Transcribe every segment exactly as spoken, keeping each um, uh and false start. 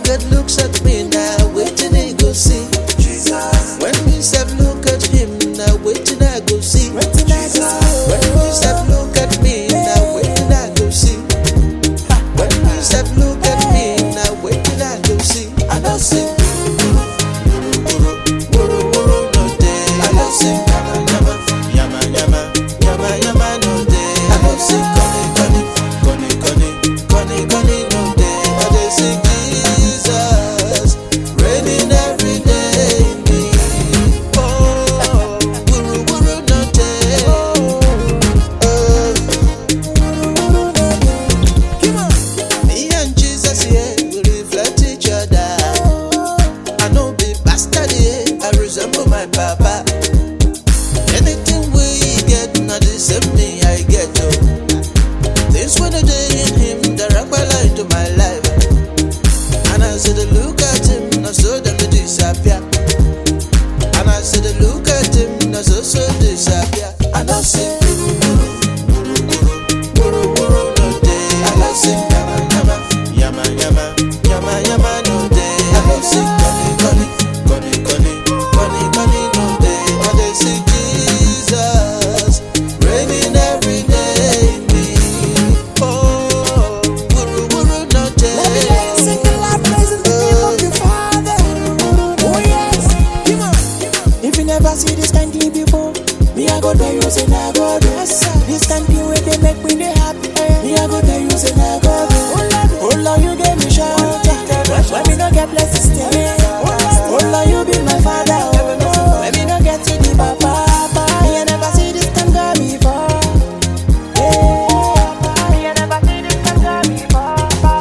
market looks at me now, waiting I go see. Jesus. When me self look at him now, waiting I go see. Waiting I go see. When me self look at me now, waiting I go see. When me self look at me now, waiting I go see. I don't see. My papa, anything we get, not the same thing I get. Oh, things when I day in him, the rapper into my life. And I said, look at him, now so them disappear. And I said, look at him, now so so disappear. And I said, and I said, yama yama yama yama yama no day. And I said, Connie Connie Connie Connie Connie no day. And I say Jesus reigning every day in me. Oh, wuru wuru no day. Let me sing the loud praises the name of the Father. Oh yes, come on. If you never see this kind thing before, me I go tell you say I go do. This kind thing where they make me dey happy. Me I go tell you say I go do. Oh Lord, you gave me shelter. When me no get blessed stay. Oh Lord, you be my Father. When me no get to the papa. Me I never see this kind girl before. Me I never see this kind girl before.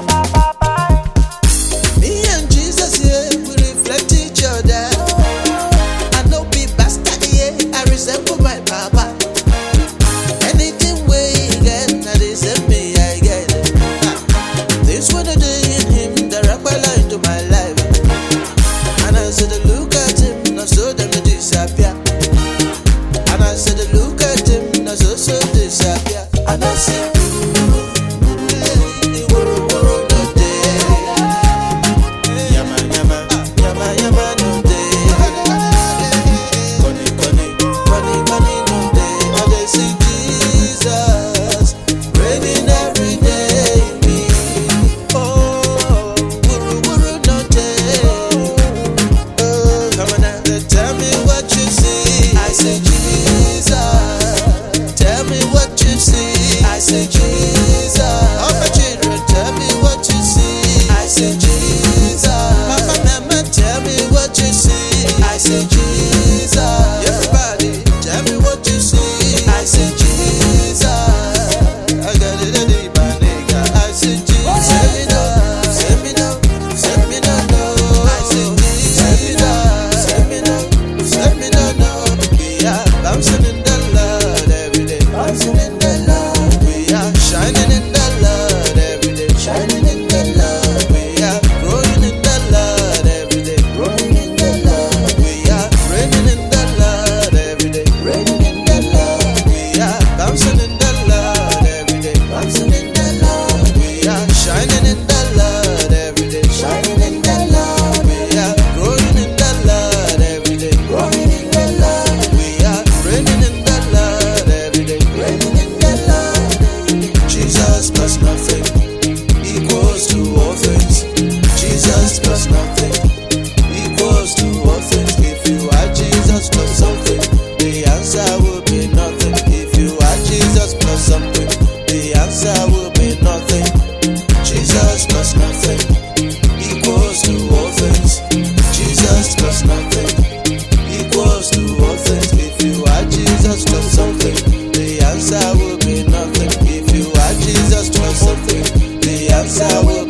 Me and Jesus, yeah, we reflect each other. I no be bastard, yeah, I resemble my papa. Anything we get, now they send me, I get it. This one a day in him, the rapper into my life. And I said, look at him, now so them disappear. And I said, look at him, now so so disappear. And I said, Yama yama yama yama no day. Connie Connie Connie Connie no day. And I see Jesus reigning every day in me. Oh, wuru wuru no day. Oh, come on now, tell me what you see. I say Jesus. Tell me what you see. I say Jesus. Oh my children, tell me what you see. I say Jesus. Papa, mama, tell me what you see. I say Jesus. Everybody, tell me what you see. I say Jesus. I got it in the nigga. I say Jesus. Send me no, send me no, send me no, no. I say Jesus. Send me no, send me no, no. We are bouncing in the Lord every day. Bouncing in the Lord. We are shining in the Lord every day. Shining in the Lord. We are growing in the Lord every day. Growing in the Lord. We are reigning in the Lord every day. Reigning in the Lord. We are bouncing in the Lord every day. Bouncing in the Lord. We are shining in the Lord every day. Shining in the Lord. We are growing in the Lord every day. Growing in the Lord. We are reigning in the Lord every day. Reigning in the Lord every day. Jesus plus nothing equals to all things. Jesus plus nothing equals to all things. If you are Jesus plus something, the answer will be nothing. If you are Jesus plus something, the answer will be nothing. Jesus plus nothing equals to all things. Jesus plus nothing equals to all things. If you are Jesus plus something, the answer will be nothing. If you are Jesus plus something, the answer will